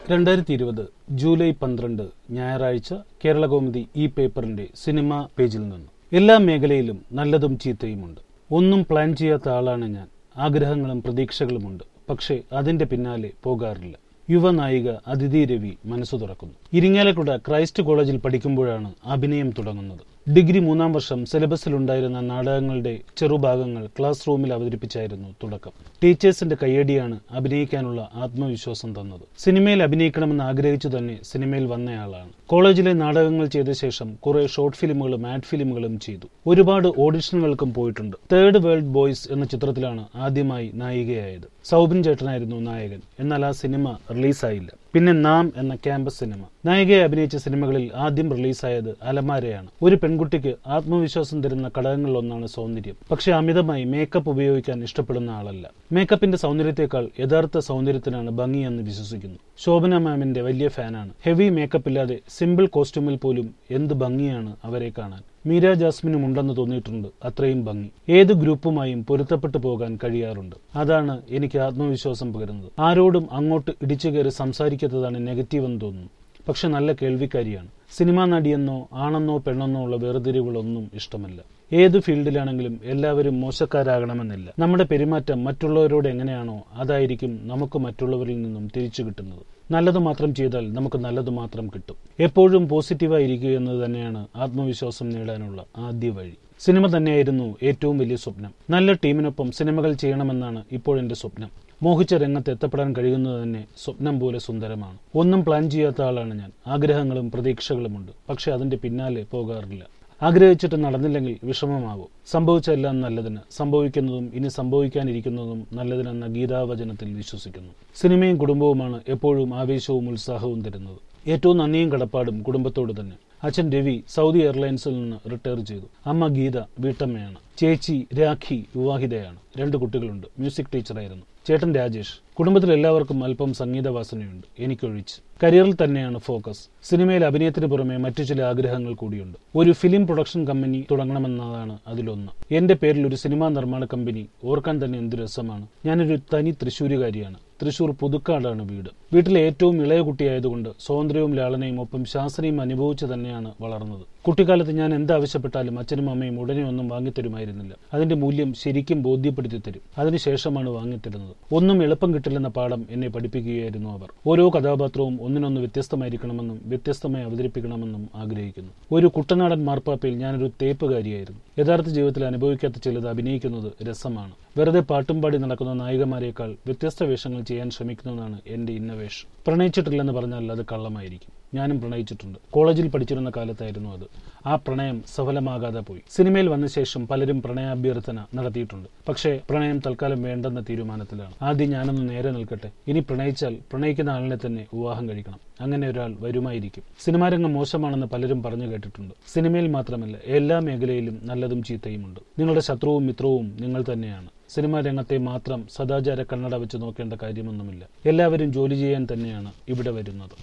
2020 July 12 ഞായറാഴ്ച കേരളകൗമുദി ഈ പേപ്പറിന്റെ സിനിമാ പേജിൽ നിന്ന്. എല്ലാ മേഖലയിലും നല്ലതും ചീത്തയുമുണ്ട്. ഒന്നും പ്ലാൻ ചെയ്യാത്ത ആളാണ് ഞാൻ. ആഗ്രഹങ്ങളും പ്രതീക്ഷകളുമുണ്ട്. പക്ഷേ അതിന്റെ പിന്നാലെ പോകാറില്ല. യുവനായിക അദിതി രവി മനസ്സു തുറക്കുന്നു. ഇരിങ്ങാലക്കുട ക്രൈസ്റ്റ് കോളേജിൽ പഠിക്കുമ്പോഴാണ് അഭിനയം തുടങ്ങുന്നത്. ഡിഗ്രി 3-ാം വർഷം സിലബസിലുണ്ടായിരുന്ന നാടകങ്ങളുടെ ചെറുഭാഗങ്ങൾ ക്ലാസ് റൂമിൽ അവതരിപ്പിച്ചായിരുന്നു തുടക്കം. ടീച്ചേഴ്സിന്റെ കയ്യടിയാണ് അഭിനയിക്കാനുള്ള ആത്മവിശ്വാസം തന്നത്. സിനിമയിൽ അഭിനയിക്കണമെന്ന് ആഗ്രഹിച്ചു തന്നെ സിനിമയിൽ വന്നയാളാണ്. കോളേജിലെ നാടകങ്ങൾ ചെയ്ത ശേഷം കുറെ ഷോർട്ട് ഫിലിമുകളും ആഡ് ഫിലിമുകളും ചെയ്തു. ഒരുപാട് ഓഡിഷനുകൾക്കും പോയിട്ടുണ്ട്. തേർഡ് വേൾഡ് ബോയ്സ് എന്ന ചിത്രത്തിലാണ് ആദ്യമായി നായികയായത്. സൗബിൻ ചേട്ടനായിരുന്നു നായകൻ. എന്നാൽ ആ സിനിമ റിലീസായില്ല. പിന്നെ നാം എന്ന ക്യാമ്പസ് സിനിമ. നായികയെ അഭിനയിച്ച സിനിമകളിൽ ആദ്യം റിലീസായത് അലമാരയാണ്. ഒരു പെൺകുട്ടിക്ക് ആത്മവിശ്വാസം തരുന്ന ഘടകങ്ങളിലൊന്നാണ് സൗന്ദര്യം. പക്ഷെ അമിതമായി മേക്കപ്പ് ഉപയോഗിക്കാൻ ഇഷ്ടപ്പെടുന്ന ആളല്ല. മേക്കപ്പിന്റെ സൗന്ദര്യത്തെക്കാൾ യഥാർത്ഥ സൗന്ദര്യത്തിനാണ് ഭംഗിയെന്ന് വിശ്വസിക്കുന്നു. ശോഭന മാമിന്റെ വലിയ ഫാനാണ്. ഹെവി മേക്കപ്പ് ഇല്ലാതെ സിമ്പിൾ കോസ്റ്റ്യൂമിൽ പോലും എന്ത് ഭംഗിയാണ് അവരെ കാണാൻ. മീര ജാസ്മിനും ഉണ്ടെന്ന് തോന്നിയിട്ടുണ്ട് അത്രയും ഭംഗി. ഏത് ഗ്രൂപ്പുമായും പൊരുത്തപ്പെട്ടു പോകാൻ കഴിയാറുണ്ട്. അതാണ് എനിക്ക് ആത്മവിശ്വാസം പകരുന്നത്. ആരോടും അങ്ങോട്ട് ഇടിച്ചു കയറി സംസാരിക്കാത്തതാണ് നെഗറ്റീവ് എന്ന് തോന്നുന്നു. പക്ഷെ നല്ല കേൾവിക്കാരിയാണ്. സിനിമാ നടിയെന്നോ ആണെന്നോ പെണ്ണെന്നോ ഉള്ള വേർതിരിവുകളൊന്നും ഇഷ്ടമല്ല. ഏത് ഫീൽഡിലാണെങ്കിലും എല്ലാവരും മോശക്കാരാകണമെന്നില്ല. നമ്മുടെ പെരുമാറ്റം മറ്റുള്ളവരോട് എങ്ങനെയാണോ അതായിരിക്കും നമുക്ക് മറ്റുള്ളവരിൽ നിന്നും തിരിച്ചു കിട്ടുന്നത്. നല്ലത് മാത്രം ചെയ്താൽ നമുക്ക് നല്ലത് മാത്രം കിട്ടും. എപ്പോഴും പോസിറ്റീവായിരിക്കുക എന്നത് തന്നെയാണ് ആത്മവിശ്വാസം നേടാനുള്ള ആദ്യ വഴി. സിനിമ തന്നെയായിരുന്നു ഏറ്റവും വലിയ സ്വപ്നം. നല്ല ടീമിനൊപ്പം സിനിമകൾ ചെയ്യണമെന്നാണ് ഇപ്പോഴെന്റെ സ്വപ്നം. മോഹിച്ച രംഗത്ത് എത്തപ്പെടാൻ കഴിയുന്നത് തന്നെ സ്വപ്നം പോലെ സുന്ദരമാണ്. ഒന്നും പ്ലാൻ ചെയ്യാത്ത ആളാണ് ഞാൻ. ആഗ്രഹങ്ങളും പ്രതീക്ഷകളുമുണ്ട്. പക്ഷെ അതിന്റെ പിന്നാലെ പോകാറില്ല. ആഗ്രഹിച്ചിട്ട് നടന്നില്ലെങ്കിൽ വിഷമമാവും. സംഭവിച്ചെല്ലാം നല്ലതിന്, സംഭവിക്കുന്നതും ഇനി സംഭവിക്കാനിരിക്കുന്നതും നല്ലതിനെന്ന ഗീതാവചനത്തിൽ വിശ്വസിക്കുന്നു. സിനിമയും കുടുംബവുമാണ് എപ്പോഴും ആവേശവും ഉത്സാഹവും തരുന്നത്. ഏറ്റവും നന്ദിയും കടപ്പാടും കുടുംബത്തോട് തന്നെ. അച്ഛൻ രവി സൗദി എയർലൈൻസിൽ നിന്ന് റിട്ടയർ ചെയ്തു. അമ്മ ഗീത വീട്ടമ്മയാണ്. ചേച്ചി രാഖി വിവാഹിതയാണ്. 2 കുട്ടികളുണ്ട്. മ്യൂസിക് ടീച്ചറായിരുന്നു. ചേട്ടൻ രാജേഷ്. കുടുംബത്തിൽ എല്ലാവർക്കും അല്പം സംഗീത വാസനയുണ്ട്, എനിക്കൊഴിച്ച്. കരിയറിൽ തന്നെയാണ് ഫോക്കസ്. സിനിമയിൽ അഭിനയത്തിന് പുറമെ മറ്റു ചില ആഗ്രഹങ്ങൾ കൂടിയുണ്ട്. ഒരു ഫിലിം പ്രൊഡക്ഷൻ കമ്പനി തുടങ്ങണമെന്നതാണ് അതിലൊന്ന്. എന്റെ പേരിൽ ഒരു സിനിമാ നിർമ്മാണ കമ്പനി. ഓർക്കാൻ തന്നെ എന്ത് രസമാണ്. ഞാനൊരു തനി തൃശ്ശൂരുകാരിയാണ്. തൃശൂർ പുതുക്കാടാണ് വീട്. വീട്ടിലെ ഏറ്റവും ഇളയ കുട്ടിയായതുകൊണ്ട് സ്വാതന്ത്ര്യവും ലാളനയും ഒപ്പം ശാസനയും അനുഭവിച്ചു തന്നെയാണ് വളർന്നത്. കുട്ടിക്കാലത്ത് ഞാൻ എന്താവശ്യപ്പെട്ടാലും അച്ഛനും അമ്മയും ഉടനെ ഒന്നും വാങ്ങിത്തരുമായിരുന്നില്ല. അതിന്റെ മൂല്യം ശരിക്കും ബോധ്യപ്പെടുത്തി തരും. അതിനുശേഷമാണ് വാങ്ങിത്തരുന്നത്. ഒന്നും എളുപ്പം കിട്ടില്ലെന്ന പാഠം എന്നെ പഠിപ്പിക്കുകയായിരുന്നു അവർ. ഓരോ കഥാപാത്രവും ഒന്നിനൊന്ന് വ്യത്യസ്തമായിരിക്കണമെന്നും വ്യത്യസ്തമായി അവതരിപ്പിക്കണമെന്നും ആഗ്രഹിക്കുന്നു. ഒരു കുട്ടനാടൻ മാർപ്പാപ്പയിൽ ഞാനൊരു തേപ്പുകാരിയായിരുന്നു. യഥാർത്ഥ ജീവിതത്തിൽ അനുഭവിക്കാത്ത ചിലത് അഭിനയിക്കുന്നത് രസമാണ്. വെറുതെ പാട്ടും പാടി നടക്കുന്ന നായികമാരേക്കാൾ വ്യത്യസ്ത വേഷങ്ങൾ ചെയ്യാൻ ശ്രമിക്കുന്നതാണ് എന്റെ ഇന്നവേഷൻ. പ്രണയിച്ചിട്ടില്ലെന്ന് പറഞ്ഞാൽ അത് കള്ളമായിരിക്കും. ഞാനും പ്രണയിച്ചിട്ടുണ്ട്. കോളേജിൽ പഠിച്ചിരുന്ന കാലത്തായിരുന്നു അത്. ആ പ്രണയം സഫലമാകാതെ പോയി. സിനിമയിൽ വന്ന ശേഷം പലരും പ്രണയാഭ്യർത്ഥന നടത്തിയിട്ടുണ്ട്. പക്ഷേ പ്രണയം തൽക്കാലം വേണ്ടെന്ന തീരുമാനത്തിലാണ്. ആദ്യം ഞാനൊന്ന് നേരെ നിൽക്കട്ടെ. ഇനി പ്രണയിച്ചാൽ പ്രണയിക്കുന്ന ആളിനെ തന്നെ വിവാഹം കഴിക്കണം. അങ്ങനെ ഒരാൾ വരുമായിരിക്കും. സിനിമാരംഗം മോശമാണെന്ന് പലരും പറഞ്ഞു കേട്ടിട്ടുണ്ട്. സിനിമയിൽ മാത്രമല്ല, എല്ലാ മേഖലയിലും നല്ലതും ചീത്തയുമുണ്ട്. നിങ്ങളുടെ ശത്രുവും മിത്രവും നിങ്ങൾ തന്നെയാണ്. സിനിമാ രംഗത്തെ മാത്രം സദാചാര കണ്ണട വെച്ച് നോക്കേണ്ട കാര്യമൊന്നുമില്ല. എല്ലാവരും ജോലി ചെയ്യാൻ തന്നെയാണ് ഇവിടെ വരുന്നത്.